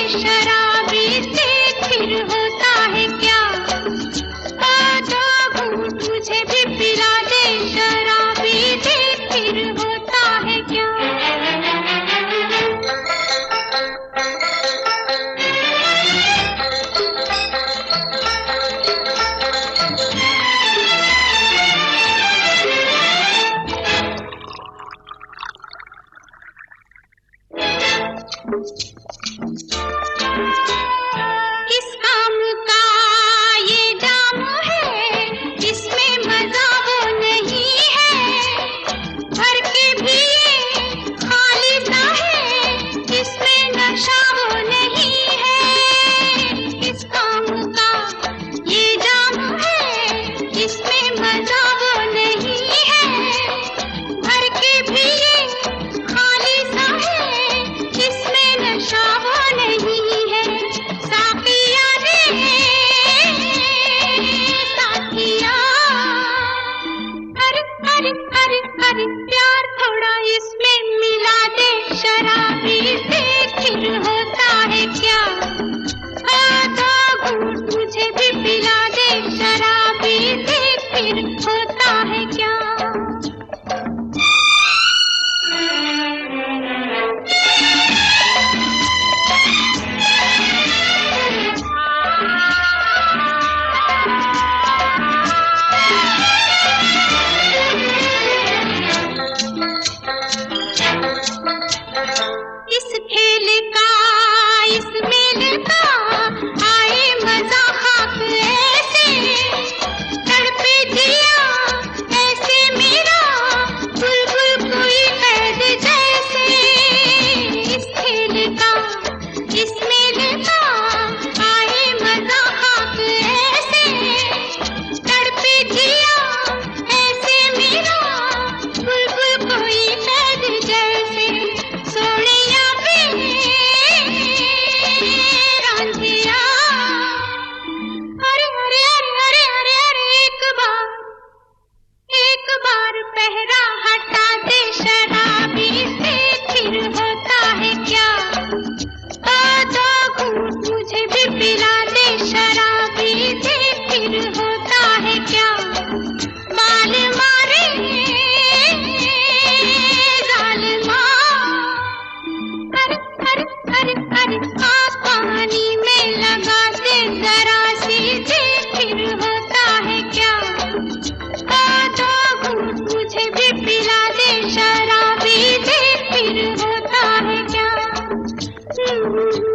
शराबी से फिर होता है क्या? दो घूंट मुझे भी पिला दे शराबी से फिर होता है क्या? किस काम का ये जाम है, इसमें मजा वो नहीं है। भर के भी ये खाली सा है, इसमें नशा वो नहीं है। किस काम का ये जाम है, इसमें मजा वो नहीं है। भर के भी ये खाली सा है, इसमें नशा वो नहीं है। साकिया रे साकिया, अरे अरे अरे अरे प्यार थोड़ा इसमें मिला दे शराबी से फिर होता है क्या? दो घूंट मुझे भी पिला दे शराबी से फिर होता है क्या? इस खेल का इस मेल का आए मजा खाक ऐसे, तड़पे जिया ऐसे मेरा बुलबुल कोई कैद जैसे। इस खेल का इस मेल का आए मजा खाक ऐसे, तड़पे जिया ऐसे मेरा बुलबुल कोई कैद जैसे। सोनिया वे रांझिया, अरे अरे अरे अरे अरे अरे एक बार पहरा हटा दे शराबी से फिर होता है क्या? दो घूंट मुझे भी पिला दे शराबी से फिर होता है क्या? बाल मारे जालिमा, अरे अरे अरे अरे पानी में लगा दे जरा सी दे फिर होता है क्या? दो घूंट मुझे भी पिला दे शराबी दे फिर होता है क्या?